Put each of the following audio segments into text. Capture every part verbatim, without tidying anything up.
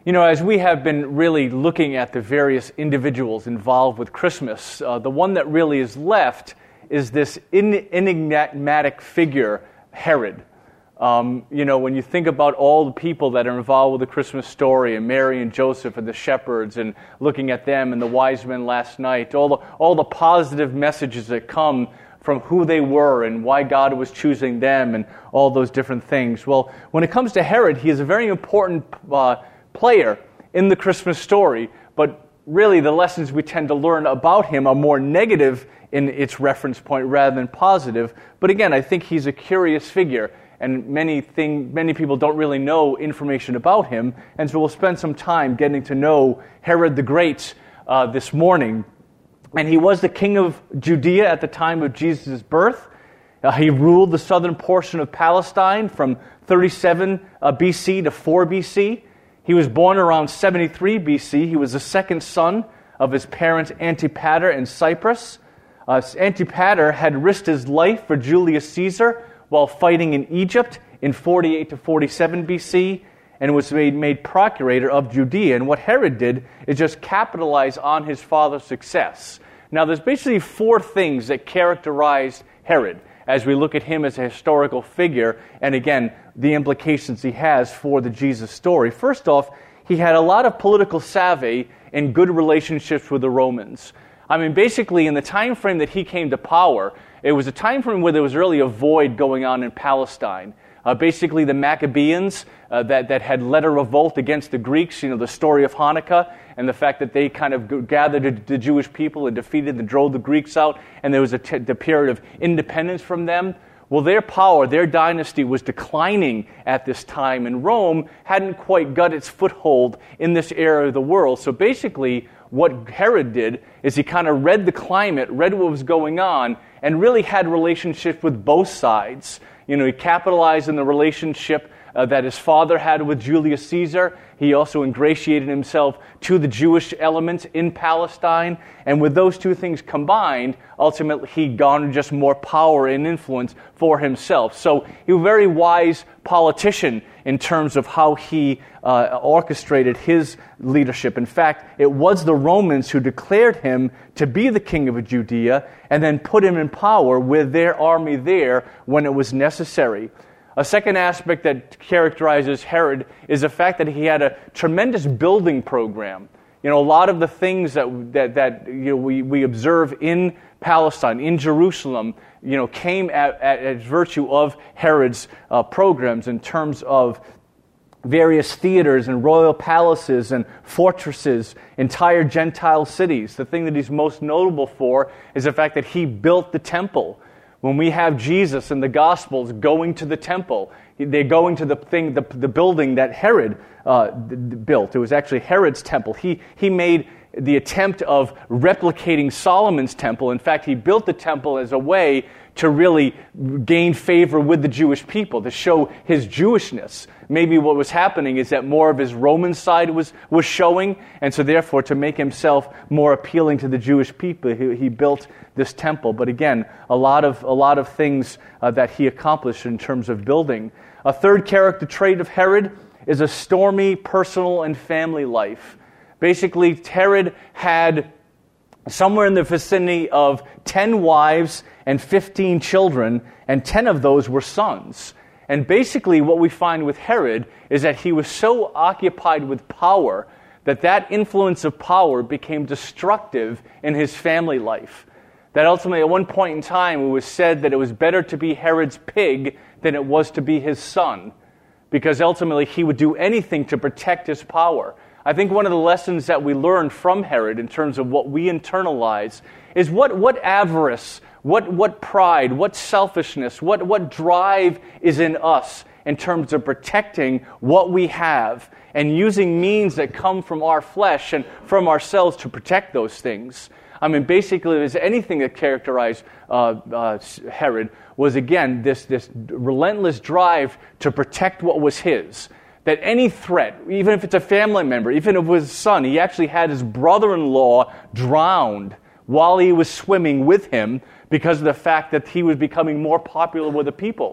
You know, as we have been really looking at the various individuals involved with Christmas, uh, the one that really is left is this enigmatic figure, Herod. Um, you know, when you think about all the people that are involved with the Christmas story, and Mary and Joseph and the shepherds, and looking at them and the wise men last night, all the all the positive messages that come from who they were and why God was choosing them and all those different things. Well, when it comes to Herod, he is a very important uh, player in the Christmas story, but really the lessons we tend to learn about him are more negative in its reference point rather than positive. But again, I think he's a curious figure, and many thing, many people don't really know information about him, and so we'll spend some time getting to know Herod the Great uh, this morning. And he was the king of Judea at the time of Jesus' birth. Uh, he ruled the southern portion of Palestine from thirty-seven uh, B C to four B C. He was born around seventy-three B C. He was the second son of his parents Antipater and Cyprus. Uh, Antipater had risked his life for Julius Caesar while fighting in Egypt in forty-eight to forty-seven B C, and was made, made procurator of Judea. And what Herod did is just capitalize on his father's success. Now, there's basically four things that characterized Herod as we look at him as a historical figure, and again, the implications he has for the Jesus story. First off, he had a lot of political savvy and good relationships with the Romans. I mean, basically, in the time frame that he came to power, it was a time frame where there was really a void going on in Palestine. Uh, basically, the Maccabees uh, that, that had led a revolt against the Greeks, you know, the story of Hanukkah, and the fact that they kind of gathered the Jewish people and defeated and drove the Greeks out, and there was a t- the period of independence from them. Well, their power, their dynasty was declining at this time, and Rome hadn't quite got its foothold in this area of the world. So basically, what Herod did is he kind of read the climate, read what was going on, and really had relationships with both sides. You know, he capitalized on the relationship uh, that his father had with Julius Caesar. He also ingratiated himself to the Jewish elements in Palestine. And with those two things combined, ultimately he garnered just more power and influence for himself. So he was a very wise politician in terms of how he uh, orchestrated his leadership. In fact, it was the Romans who declared him to be the king of Judea and then put him in power with their army there when it was necessary. A second aspect that characterizes Herod is the fact that he had a tremendous building program. You know, a lot of the things that that, that you know, we, we observe in Palestine, in Jerusalem, you know, came at, at, at virtue of Herod's uh, programs in terms of various theaters and royal palaces and fortresses, entire Gentile cities. The thing that he's most notable for is the fact that he built the temple. When we have Jesus in the Gospels going to the temple, they're going to the thing, the, the building that Herod uh, built. It was actually Herod's temple. He he made the attempt of replicating Solomon's temple. In fact, he built the temple as a way to really gain favor with the Jewish people, to show his Jewishness. Maybe what was happening is that more of his Roman side was, was showing, and so therefore to make himself more appealing to the Jewish people, he, he built this temple. But again, a lot of a lot of things uh, that he accomplished in terms of building. A third character trait of Herod is a stormy personal and family life. Basically, Herod had somewhere in the vicinity of ten wives and fifteen children, and ten of those were sons. And basically what we find with Herod is that he was so occupied with power that that influence of power became destructive in his family life. That ultimately at one point in time it was said that it was better to be Herod's pig than it was to be his son, because ultimately he would do anything to protect his power. I think one of the lessons that we learned from Herod in terms of what we internalize is what, what avarice, what, what pride, what selfishness, what, what drive is in us in terms of protecting what we have and using means that come from our flesh and from ourselves to protect those things. I mean, basically, if there's anything that characterized uh, uh, Herod was, again, this, this relentless drive to protect what was his. That any threat, even if it's a family member, even if it was his son, he actually had his brother-in-law drowned while he was swimming with him because of the fact that he was becoming more popular with the people.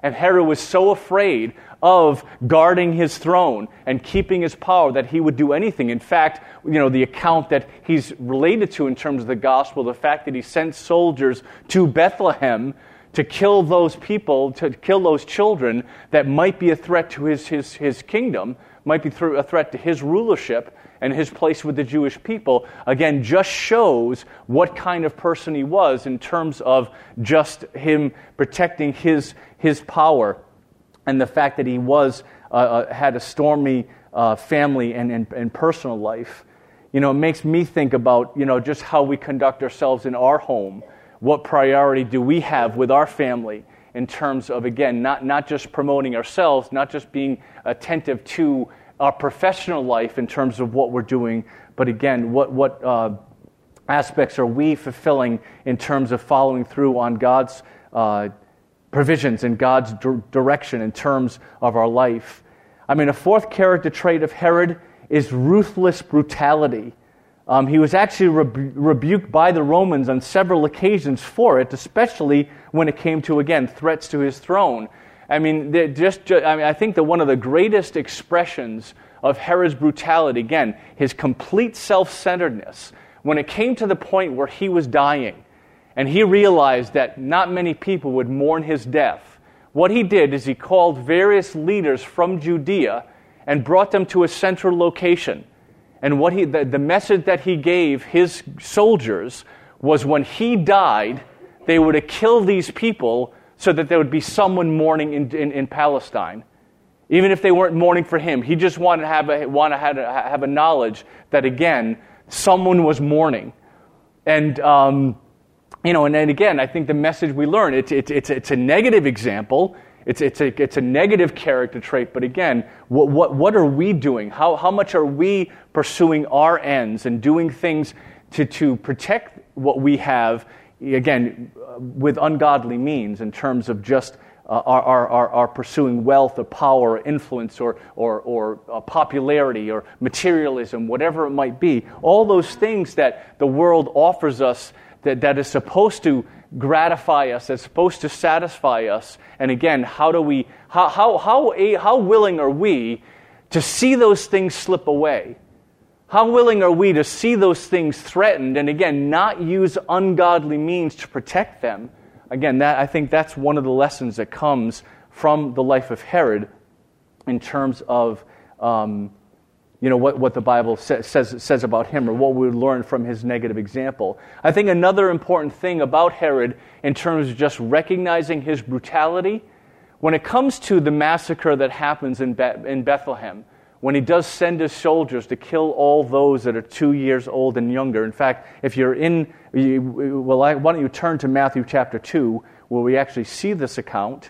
And Herod was so afraid of guarding his throne and keeping his power that he would do anything. In fact, you know, the account that he's related to in terms of the gospel, the fact that he sent soldiers to Bethlehem to kill those people, to kill those children that might be a threat to his his, his kingdom, might be a threat to his rulership and his place with the Jewish people, again, just shows what kind of person he was in terms of just him protecting his his power, and the fact that he was uh, uh, had a stormy uh, family and, and, and personal life. You know, it makes me think about, you know, just how we conduct ourselves in our home. What priority do we have with our family in terms of, again, not, not just promoting ourselves, not just being attentive to our professional life in terms of what we're doing, but again, what, what uh, aspects are we fulfilling in terms of following through on God's uh, provisions and God's d- direction in terms of our life. I mean, a fourth character trait of Herod is ruthless brutality. Um, he was actually rebu- rebuked by the Romans on several occasions for it, especially when it came to, again, threats to his throne. I mean, just, just I mean, I think that one of the greatest expressions of Herod's brutality, again, his complete self-centeredness, when it came to the point where he was dying, and he realized that not many people would mourn his death, what he did is he called various leaders from Judea and brought them to a central location. And what he, the, the message that he gave his soldiers was when he died, they were to kill these people so that there would be someone mourning in, in, in Palestine. Even if they weren't mourning for him, he just wanted to have a, want to have a, have a knowledge that, again, someone was mourning. And, um, you know, and then again, I think the message we learn, it's, it's, it's, it's a negative example. It's, it's, a, it's a negative character trait, but again, what, what, what are we doing? How, how much are we pursuing our ends and doing things to, to protect what we have, again, uh, with ungodly means in terms of just uh, our, our, our, our pursuing wealth or power or influence or, or, or uh, popularity or materialism, whatever it might be. All those things that the world offers us that, that is supposed to gratify us, that's supposed to satisfy us. And again, how do we, how how how how willing are we to see those things slip away? How willing are we to see those things threatened and again not use ungodly means to protect them? Again, that I think that's one of the lessons that comes from the life of Herod in terms of um, you know what, what the Bible sa- says says about him, or what we would learn from his negative example. I think another important thing about Herod in terms of just recognizing his brutality, when it comes to the massacre that happens in, Be- in Bethlehem, when he does send his soldiers to kill all those that are two years old and younger. In fact, if you're in, you, well, I, why don't you turn to Matthew chapter two, where we actually see this account.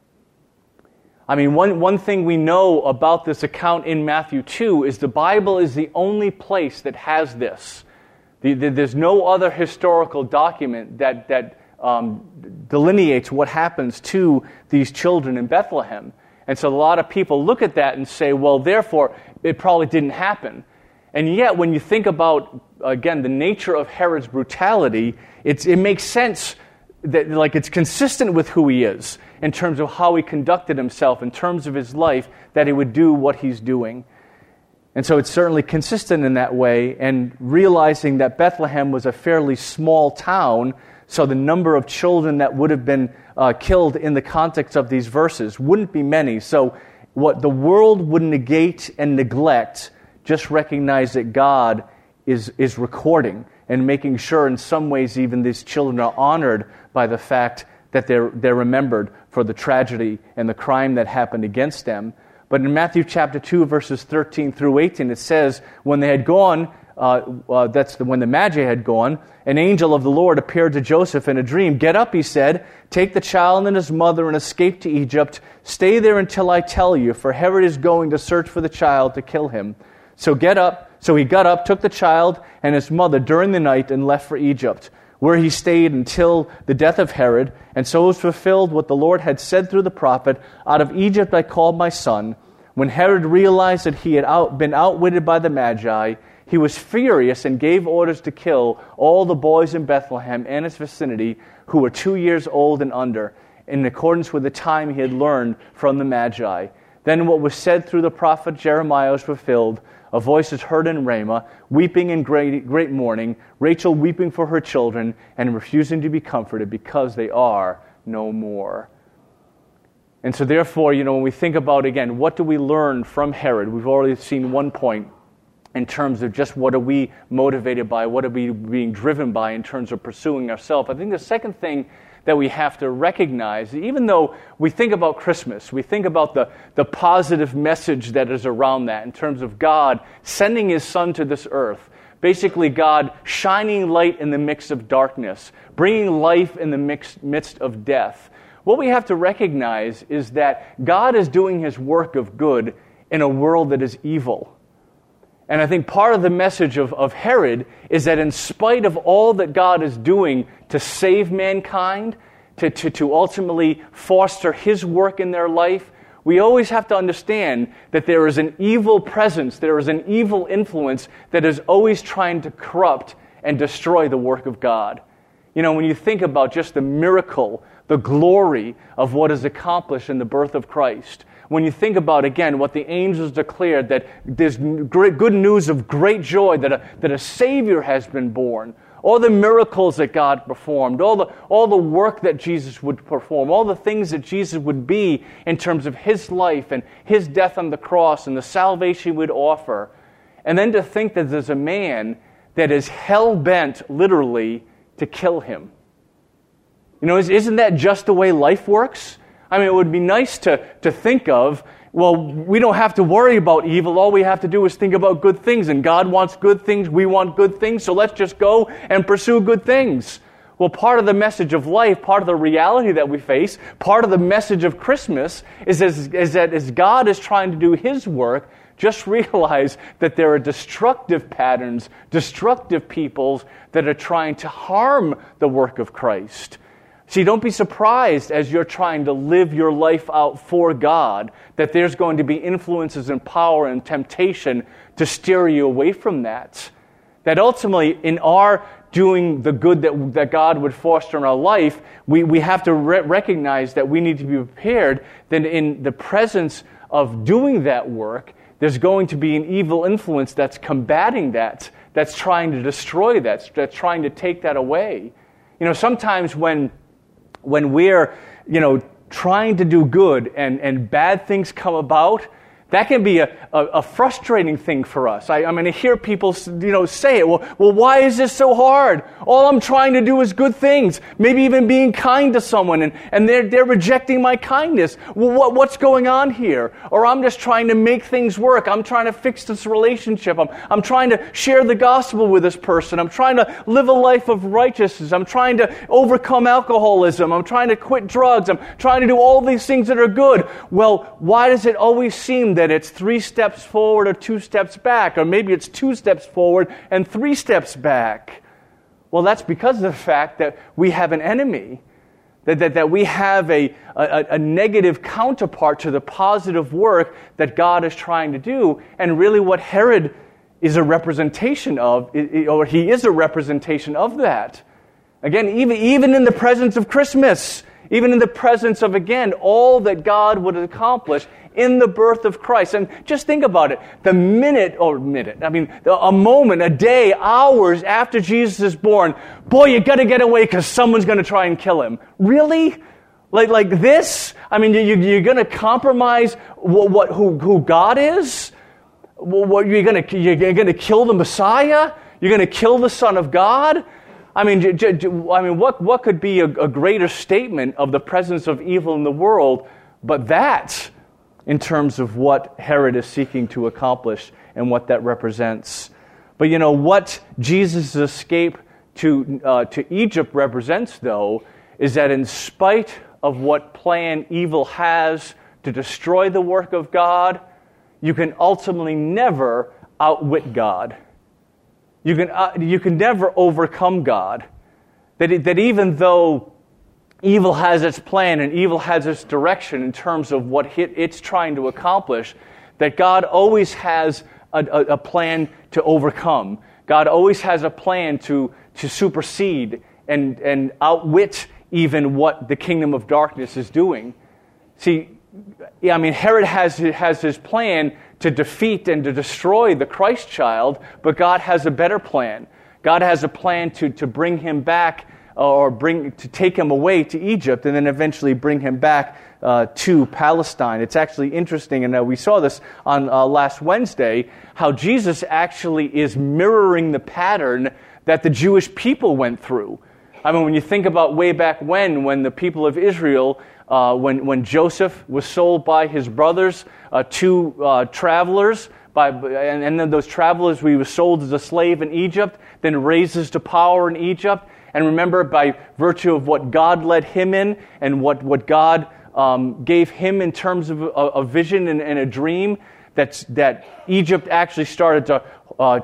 I mean, one, one thing we know about this account in Matthew two is the Bible is the only place that has this. The, the, there's no other historical document that, that um, delineates what happens to these children in Bethlehem. And so a lot of people look at that and say, well, therefore, it probably didn't happen. And yet, when you think about, again, the nature of Herod's brutality, it's, it makes sense that, like, it's consistent with who he is in terms of how he conducted himself, in terms of his life, that he would do what he's doing. And so it's certainly consistent in that way, and realizing that Bethlehem was a fairly small town, so the number of children that would have been uh, killed in the context of these verses wouldn't be many. So what the world would negate and neglect, just recognize that God is, is recording and making sure in some ways even these children are honored by the fact that they're, they're remembered for the tragedy and the crime that happened against them. But in Matthew chapter two, verses thirteen through eighteen, it says, when they had gone, uh, uh, that's the, when the Magi had gone, an angel of the Lord appeared to Joseph in a dream. Get up, he said, take the child and his mother and escape to Egypt. Stay there until I tell you, for Herod is going to search for the child to kill him. So get up. So he got up, took the child and his mother during the night and left for Egypt, where he stayed until the death of Herod. And so was fulfilled what the Lord had said through the prophet, out of Egypt I called my son. When Herod realized that he had out, been outwitted by the Magi, he was furious and gave orders to kill all the boys in Bethlehem and its vicinity who were two years old and under, in accordance with the time he had learned from the Magi. Then what was said through the prophet Jeremiah was fulfilled. A voice is heard in Ramah, weeping in great, great mourning, Rachel weeping for her children and refusing to be comforted because they are no more. And so therefore, you know, when we think about, again, what do we learn from Herod? We've already seen one point in terms of just what are we motivated by, what are we being driven by in terms of pursuing ourselves. I think the second thing that we have to recognize, even though we think about Christmas, we think about the, the positive message that is around that in terms of God sending his Son to this earth, basically God shining light in the midst of darkness, bringing life in the mix, midst of death. What we have to recognize is that God is doing his work of good in a world that is evil. And I think part of the message of, of Herod is that in spite of all that God is doing to save mankind, to, to, to ultimately foster his work in their life, we always have to understand that there is an evil presence, there is an evil influence that is always trying to corrupt and destroy the work of God. You know, when you think about just the miracle, the glory of what is accomplished in the birth of Christ, when you think about, again, what the angels declared, that there's great, good news of great joy, that a, that a Savior has been born, all the miracles that God performed, all the, all the work that Jesus would perform, all the things that Jesus would be in terms of his life and his death on the cross and the salvation he would offer. And then to think that there's a man that is hell-bent, literally, to kill him. You know, isn't that just the way life works? I mean, it would be nice to, to think of, well, we don't have to worry about evil. All we have to do is think about good things. And God wants good things. We want good things. So let's just go and pursue good things. Well, part of the message of life, part of the reality that we face, part of the message of Christmas is, as, is that as God is trying to do his work, just realize that there are destructive patterns, destructive peoples that are trying to harm the work of Christ. See, don't be surprised as you're trying to live your life out for God that there's going to be influences and power and temptation to steer you away from that. That ultimately, in our doing the good that, that God would foster in our life, we, we have to re- recognize that we need to be prepared that in the presence of doing that work, there's going to be an evil influence that's combating that, that's trying to destroy that, that's trying to take that away. You know, sometimes when when we're, you know, trying to do good and, and bad things come about, that can be a, a, a frustrating thing for us. I, I mean, I hear people, you know, say it. Well, well, why is this so hard? All I'm trying to do is good things. Maybe even being kind to someone, and, and they're they're rejecting my kindness. Well, what what's going on here? Or I'm just trying to make things work. I'm trying to fix this relationship. I'm I'm trying to share the gospel with this person. I'm trying to live a life of righteousness. I'm trying to overcome alcoholism. I'm trying to quit drugs. I'm trying to do all these things that are good. Well, why does it always seem that it's three steps forward or two steps back, or maybe it's two steps forward and three steps back? Well, that's because of the fact that we have an enemy, that, that, that we have a, a, a negative counterpart to the positive work that God is trying to do. And really what Herod is a representation of, or he is a representation of that. Again, even, even in the presence of Christmas, even in the presence of, again, all that God would accomplish in the birth of Christ. And just think about it. The minute, or minute, I mean, a moment, a day, hours after Jesus is born, boy, you got to get away because someone's going to try and kill him. Really? Like like this? I mean, you, you're going to compromise what, what who, who God is? What, you're going to you're going to kill the Messiah? You're going to kill the Son of God? I mean, j- j- I mean, what what could be a, a greater statement of the presence of evil in the world but that? In terms of what Herod is seeking to accomplish and what that represents. But you know, what Jesus' escape to uh, to Egypt represents, though, is that in spite of what plan evil has to destroy the work of God, you can ultimately never outwit God. You can uh, you can never overcome God. That it, that even though evil has its plan and evil has its direction in terms of what it's trying to accomplish, that God always has a, a, a plan to overcome. God always has a plan to, to supersede and, and outwit even what the kingdom of darkness is doing. See, yeah, I mean, Herod has, has his plan to defeat and to destroy the Christ child, but God has a better plan. God has a plan to, to bring him back, or bring to take him away to Egypt, and then eventually bring him back uh, to Palestine. It's actually interesting, and uh, we saw this on uh, last Wednesday, how Jesus actually is mirroring the pattern that the Jewish people went through. I mean, when you think about way back when, when the people of Israel, uh, when, when Joseph was sold by his brothers uh, to uh, travelers, by, and, and then those travelers, he was sold as a slave in Egypt, then raises to power in Egypt. And remember, by virtue of what God led him in and what, what God um, gave him in terms of a, a vision and, and a dream, that's, that Egypt actually started to uh,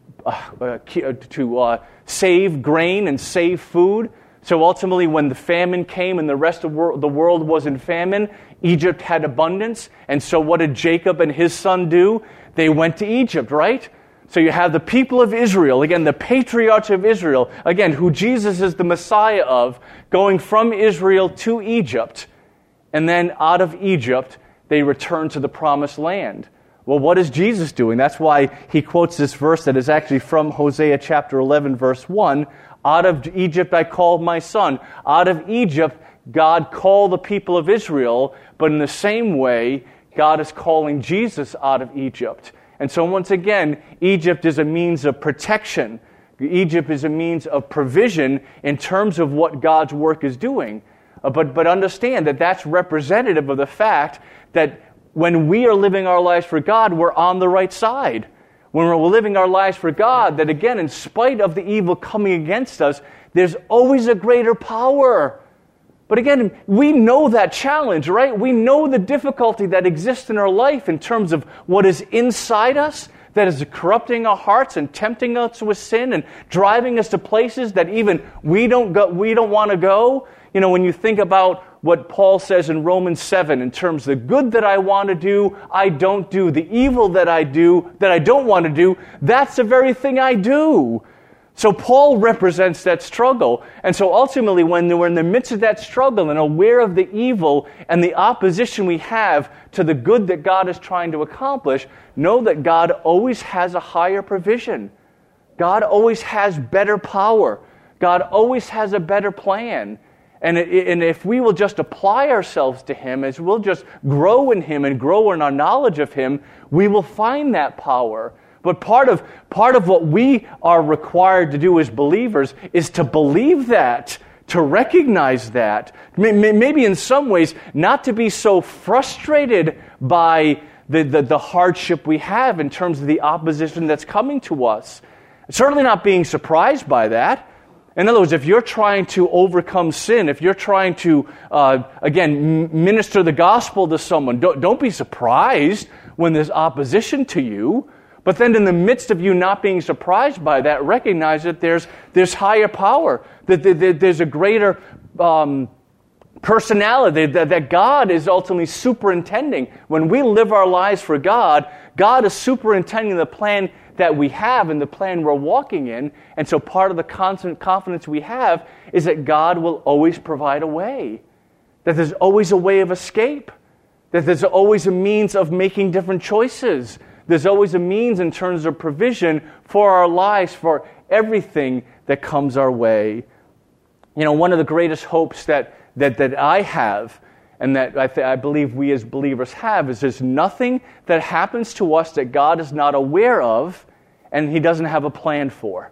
uh, to uh, save grain and save food. So ultimately, when the famine came and the rest of wor- the world was in famine, Egypt had abundance. And so what did Jacob and his son do? They went to Egypt, right? So you have the people of Israel, again, the patriarchs of Israel, again, who Jesus is the Messiah of, going from Israel to Egypt. And then out of Egypt, they return to the promised land. Well, what is Jesus doing? That's why he quotes this verse that is actually from Hosea chapter eleven, verse one. Out of Egypt I called my son. Out of Egypt, God called the people of Israel, but in the same way, God is calling Jesus out of Egypt. And so once again, Egypt is a means of protection. Egypt is a means of provision in terms of what God's work is doing. Uh, but, but understand that that's representative of the fact that when we are living our lives for God, we're on the right side. When we're living our lives for God, that again, in spite of the evil coming against us, there's always a greater power. But again, we know that challenge, right? We know the difficulty that exists in our life in terms of what is inside us, that is corrupting our hearts and tempting us with sin and driving us to places that even we don't go, we don't want to go. You know, when you think about what Paul says in Romans seven, in terms of the good that I want to do, I don't do. The evil that I do, that I don't want to do, that's the very thing I do. So Paul represents that struggle. And so ultimately, when we're in the midst of that struggle and aware of the evil and the opposition we have to the good that God is trying to accomplish, know that God always has a higher provision. God always has better power. God always has a better plan. And, it, and if we will just apply ourselves to Him, as we'll just grow in Him and grow in our knowledge of Him, we will find that power. But part of part of what we are required to do as believers is to believe that, to recognize that. Maybe in some ways, not to be so frustrated by the, the, the hardship we have in terms of the opposition that's coming to us. Certainly not being surprised by that. In other words, if you're trying to overcome sin, if you're trying to, uh, again, minister the gospel to someone, don't, don't be surprised when there's opposition to you. But then in the midst of you not being surprised by that, recognize that there's there's higher power, that, that there's a greater um, personality, that, that God is ultimately superintending. When we live our lives for God, God is superintending the plan that we have and the plan we're walking in. And so part of the constant confidence we have is that God will always provide a way, that there's always a way of escape, that there's always a means of making different choices. There's always a means in terms of provision for our lives, for everything that comes our way. You know, one of the greatest hopes that that, that I have, and that I, th- I believe we as believers have, is there's nothing that happens to us that God is not aware of and He doesn't have a plan for.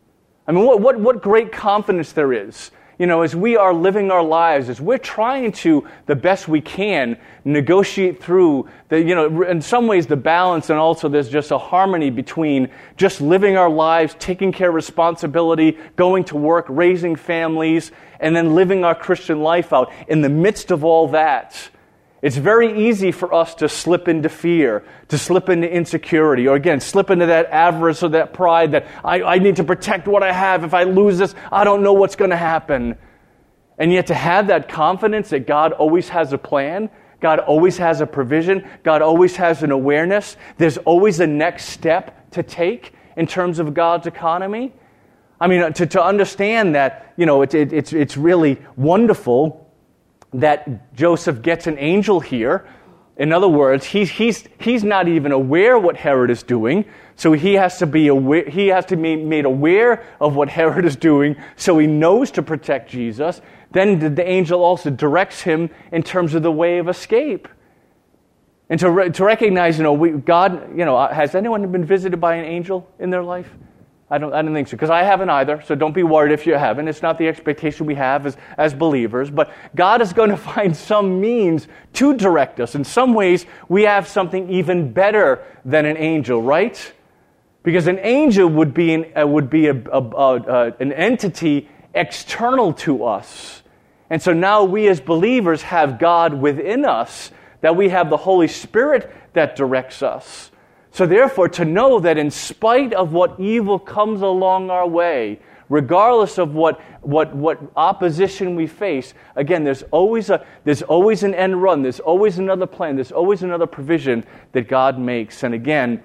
I mean, what what, what great confidence there is. You know, as we are living our lives, as we're trying to, the best we can, negotiate through, the, you know, in some ways the balance, and also there's just a harmony between just living our lives, taking care of responsibility, going to work, raising families, and then living our Christian life out. In the midst of all that, it's very easy for us to slip into fear, to slip into insecurity, or again, slip into that avarice or that pride that I, I need to protect what I have. If I lose this, I don't know what's going to happen. And yet to have that confidence that God always has a plan, God always has a provision, God always has an awareness, there's always a next step to take in terms of God's economy. I mean, to, to understand that, you know, it, it, it's, it's really wonderful that Joseph gets an angel here. In other words, he's, he's, he's not even aware what Herod is doing, so he has to be aware, he has to be made aware of what Herod is doing, so he knows to protect Jesus. Then the, the angel also directs him in terms of the way of escape. And to, re, to recognize, you know, we, God, you know, has anyone been visited by an angel in their life? I don't, I don't think so, because I haven't either, so don't be worried if you haven't. It's not the expectation we have as, as believers, but God is going to find some means to direct us. In some ways, we have something even better than an angel, right? Because an angel would be an, uh, would be a, a, a, a, an entity external to us. And so now we as believers have God within us, that we have the Holy Spirit that directs us. So therefore, to know that in spite of what evil comes along our way, regardless of what, what, what opposition we face, again, there's always a there's always an end run, there's always another plan, there's always another provision that God makes. And again,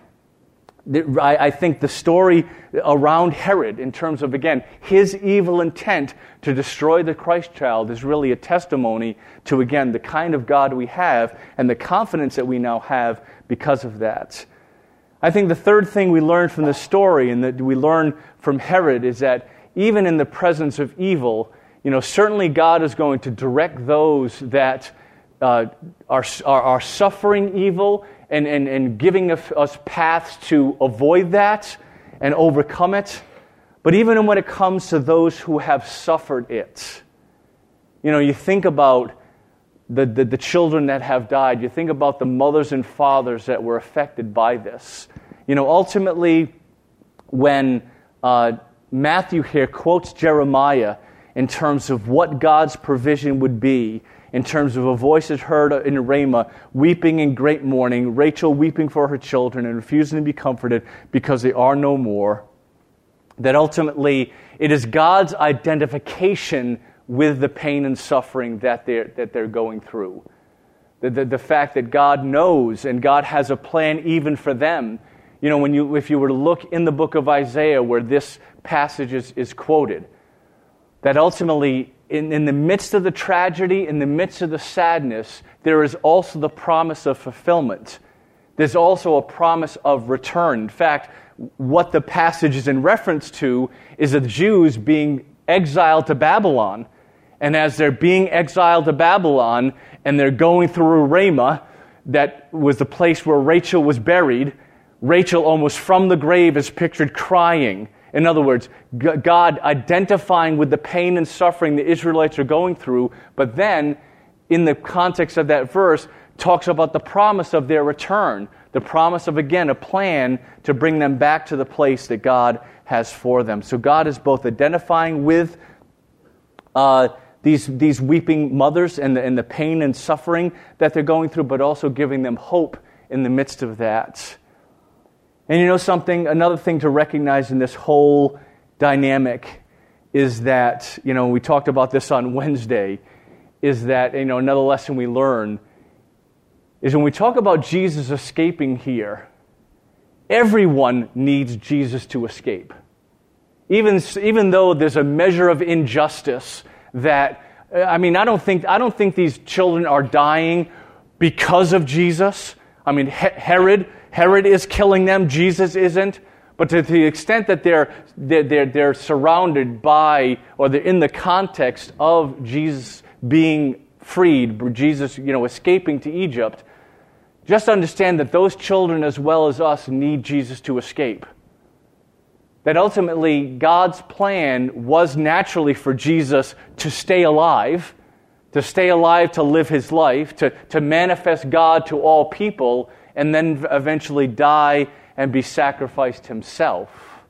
I, I think the story around Herod, in terms of, again, his evil intent to destroy the Christ child, is really a testimony to, again, the kind of God we have and the confidence that we now have because of that. I think the third thing we learn from this story, and that we learn from Herod, is that even in the presence of evil, you know, certainly God is going to direct those that uh, are, are are suffering evil and, and, and giving us paths to avoid that and overcome it. But even when it comes to those who have suffered it, you know, you think about The, the, the children that have died. You think about the mothers and fathers that were affected by this. You know, ultimately, when uh, Matthew here quotes Jeremiah in terms of what God's provision would be, in terms of a voice is heard in Ramah, weeping in great mourning, Rachel weeping for her children and refusing to be comforted because they are no more, that ultimately it is God's identification with the pain and suffering that they're, that they're going through. The, the, the fact that God knows and God has a plan even for them. You know, when you if you were to look in the book of Isaiah where this passage is, is quoted, that ultimately in, in the midst of the tragedy, in the midst of the sadness, there is also the promise of fulfillment. There's also a promise of return. In fact, what the passage is in reference to is the Jews being exiled to Babylon. And as they're being exiled to Babylon and they're going through Ramah, that was the place where Rachel was buried, Rachel almost from the grave is pictured crying. In other words, God identifying with the pain and suffering the Israelites are going through, but then in the context of that verse, talks about the promise of their return, the promise of, again, a plan to bring them back to the place that God has for them. So God is both identifying with uh, these these weeping mothers and the, and the pain and suffering that they're going through, but also giving them hope in the midst of that. And you know something, another thing to recognize in this whole dynamic is that, you know, we talked about this on Wednesday, is that, you know, another lesson we learn is when we talk about Jesus escaping here, everyone needs Jesus to escape. Even, even though there's a measure of injustice that, I mean, I don't think I don't think these children are dying because of Jesus. I mean, Herod, Herod is killing them, Jesus isn't. But to the extent that they're, they're, they're, they're surrounded by, or they're in the context of Jesus being freed, Jesus, you know, escaping to Egypt, just understand that those children as well as us need Jesus to escape. That ultimately God's plan was naturally for Jesus to stay alive, to stay alive, to live his life, to, to manifest God to all people, and then eventually die and be sacrificed himself.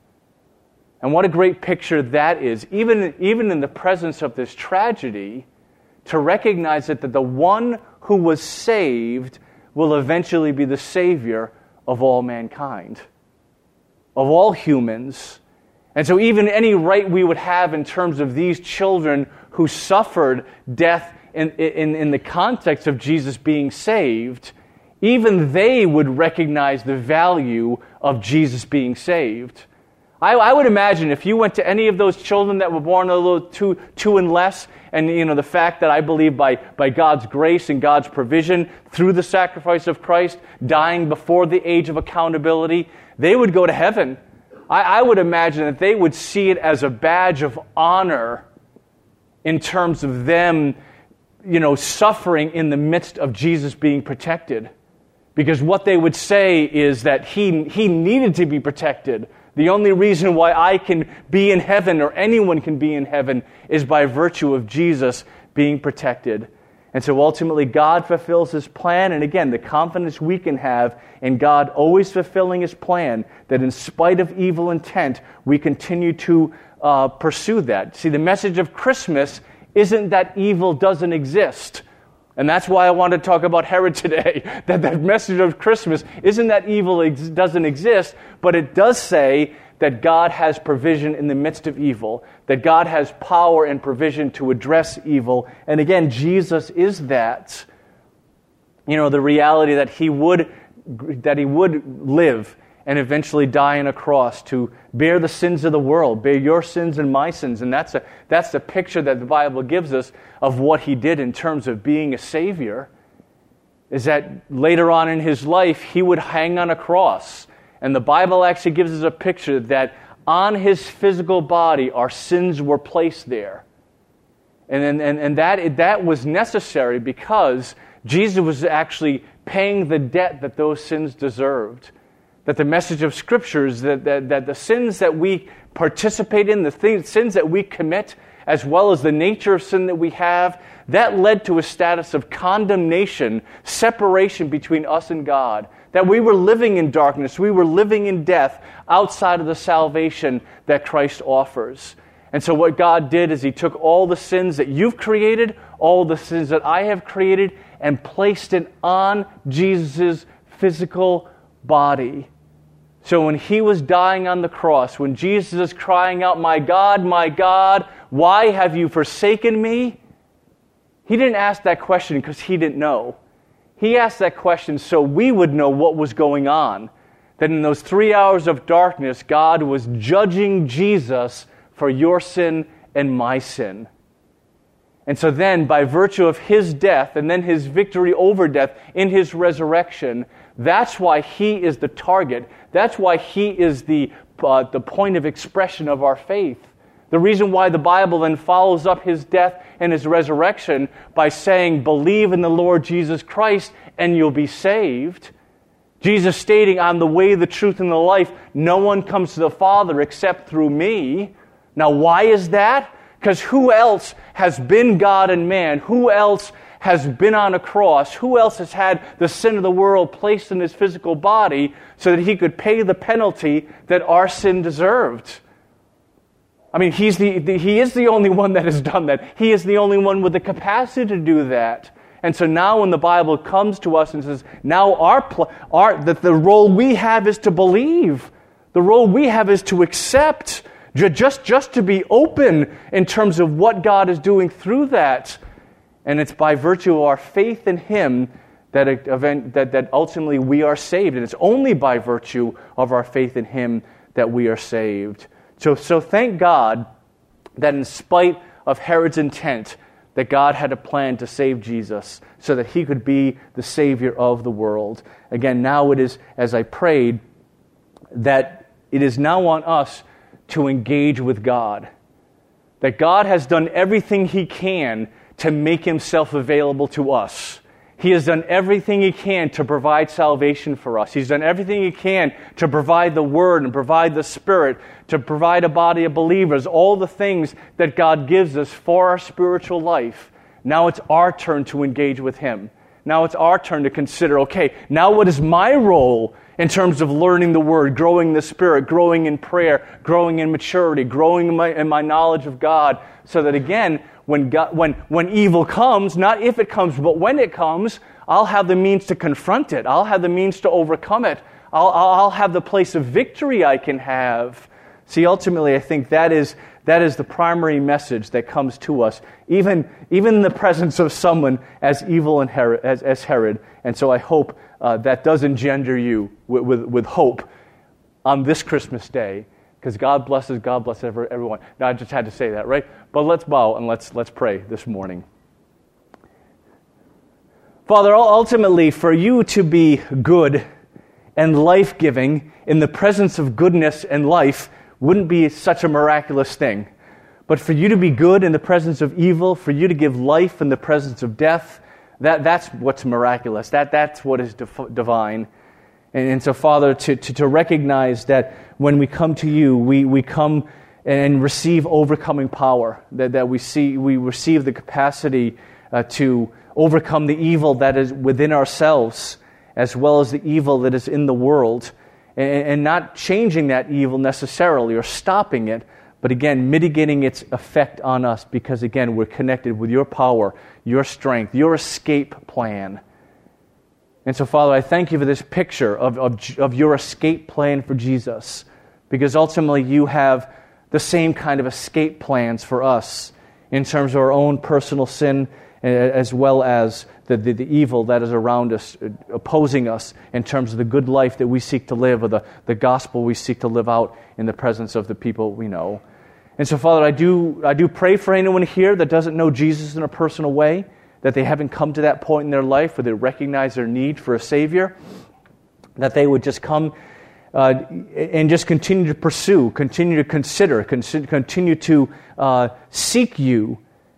And what a great picture that is, even, even in the presence of this tragedy, to recognize that the one who was saved will eventually be the Savior of all mankind, of all humans. And so even any right we would have in terms of these children who suffered death in, in, in the context of Jesus being saved, even they would recognize the value of Jesus being saved. I, I would imagine if you went to any of those children that were born a little two, two and less, and you know the fact that I believe by, by God's grace and God's provision through the sacrifice of Christ, dying before the age of accountability, they would go to heaven. I, I would imagine that they would see it as a badge of honor in terms of them, you know, suffering in the midst of Jesus being protected. Because what they would say is that he, he needed to be protected. The only reason why I can be in heaven or anyone can be in heaven is by virtue of Jesus being protected. And so ultimately God fulfills His plan. And again, the confidence we can have in God always fulfilling His plan, that in spite of evil intent, we continue to uh, pursue that. See, the message of Christmas isn't that evil doesn't exist. And that's why I want to talk about Herod today. That that message of Christmas isn't that evil ex- doesn't exist, but it does say that God has provision in the midst of evil, that God has power and provision to address evil. And again, Jesus is that. You know, the reality that he would that he would live and eventually die on a cross to bear the sins of the world, bear your sins and my sins. And that's a that's the picture that the Bible gives us of what he did in terms of being a Savior, is that later on in his life, he would hang on a cross. And the Bible actually gives us a picture that on his physical body, our sins were placed there. And, and, and that, that was necessary because Jesus was actually paying the debt that those sins deserved. That the message of Scripture is that, that, that the sins that we participate in, the things, sins that we commit, as well as the nature of sin that we have, that led to a status of condemnation, separation between us and God. That we were living in darkness, we were living in death outside of the salvation that Christ offers. And so what God did is He took all the sins that you've created, all the sins that I have created, and placed it on Jesus' physical body. So when He was dying on the cross, when Jesus is crying out, "My God, my God, why have you forsaken me?" He didn't ask that question because He didn't know. He asked that question so we would know what was going on. That in those three hours of darkness, God was judging Jesus for your sin and my sin. And so then, by virtue of His death and then His victory over death in His resurrection, that's why He is the target. That's why He is the, uh, the point of expression of our faith. The reason why the Bible then follows up His death and His resurrection by saying, "Believe in the Lord Jesus Christ and you'll be saved." Jesus stating, "I'm the way, the truth, and the life. No one comes to the Father except through me." Now, why is that? Because who else has been God and man? Who else has been on a cross? Who else has had the sin of the world placed in His physical body so that He could pay the penalty that our sin deserved? I mean, he's the, the, He is the only one that has done that. He is the only one with the capacity to do that. And so now when the Bible comes to us and says, now our, pl- our that the role we have is to believe. The role we have is to accept. Just, just to be open in terms of what God is doing through that. And it's by virtue of our faith in Him that, event, that, that ultimately we are saved. And it's only by virtue of our faith in Him that we are saved. So, so thank God that in spite of Herod's intent, that God had a plan to save Jesus so that He could be the Savior of the world. Again, now it is, as I prayed, that it is now on us to engage with God. That God has done everything He can to make Himself available to us. He has done everything He can to provide salvation for us. He's done everything He can to provide the Word and provide the Spirit, to provide a body of believers, all the things that God gives us for our spiritual life. Now it's our turn to engage with Him. Now it's our turn to consider, okay, now what is my role in terms of learning the Word, growing in the Spirit, growing in prayer, growing in maturity, growing in my, in my knowledge of God, so that again, when, God, when, when evil comes, not if it comes, but when it comes, I'll have the means to confront it. I'll have the means to overcome it. I'll, I'll have the place of victory I can have. See, ultimately, I think that is that is the primary message that comes to us, even, even in the presence of someone as evil and Herod, as, as Herod. And so I hope uh, that does engender you with, with, with hope on this Christmas day, Because God blesses, God blesses everyone. Now, I just had to say that, right? But let's bow and let's let's pray this morning. Father, ultimately, for you to be good and life-giving in the presence of goodness and life wouldn't be such a miraculous thing. But for you to be good in the presence of evil, for you to give life in the presence of death, that, that's what's miraculous. That, that's what is dif- divine. And, and so, Father, to, to, to recognize that when we come to you, we, we come and receive overcoming power, that, that we see we receive the capacity uh, to overcome the evil that is within ourselves, as well as the evil that is in the world, and, and not changing that evil necessarily or stopping it, but again, mitigating its effect on us because, again, we're connected with your power, your strength, your escape plan. And so, Father, I thank you for this picture of, of, of your escape plan for Jesus, because ultimately you have the same kind of escape plans for us in terms of our own personal sin, as well as the, the, the evil that is around us, opposing us in terms of the good life that we seek to live, or the, the gospel we seek to live out in the presence of the people we know. And so, Father, I do I do pray for anyone here that doesn't know Jesus in a personal way, that they haven't come to that point in their life where they recognize their need for a Savior, that they would just come uh, and just continue to pursue, continue to consider, con- continue to uh, seek you.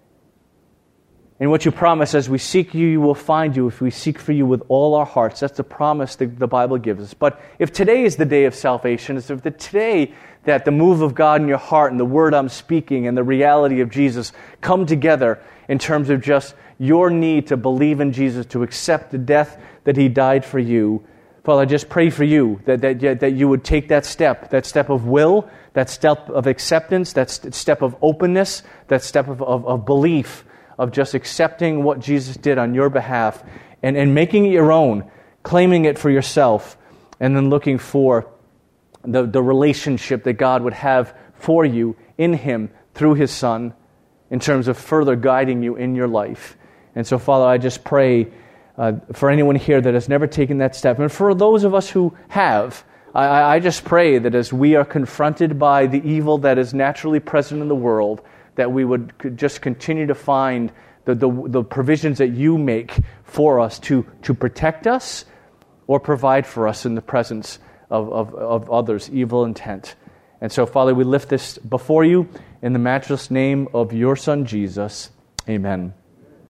And what you promise, as we seek you, you will find you if we seek for you with all our hearts. That's the promise that the Bible gives us. But if today is the day of salvation, if the today that the move of God in your heart and the word I'm speaking and the reality of Jesus come together in terms of just your need to believe in Jesus, to accept the death that he died for you, Father, I just pray for you that, that, that you would take that step, that step of will, that step of acceptance, that step of openness, that step of, of, of belief, of just accepting what Jesus did on your behalf and, and making it your own, claiming it for yourself, and then looking for the, the relationship that God would have for you in him through his Son in terms of further guiding you in your life. And so, Father, I just pray uh, for anyone here that has never taken that step, and for those of us who have, I, I just pray that as we are confronted by the evil that is naturally present in the world, that we would just continue to find the, the, the provisions that you make for us to, to protect us or provide for us in the presence of, of, of others' evil intent. And so, Father, we lift this before you in the matchless name of your Son, Jesus. Amen.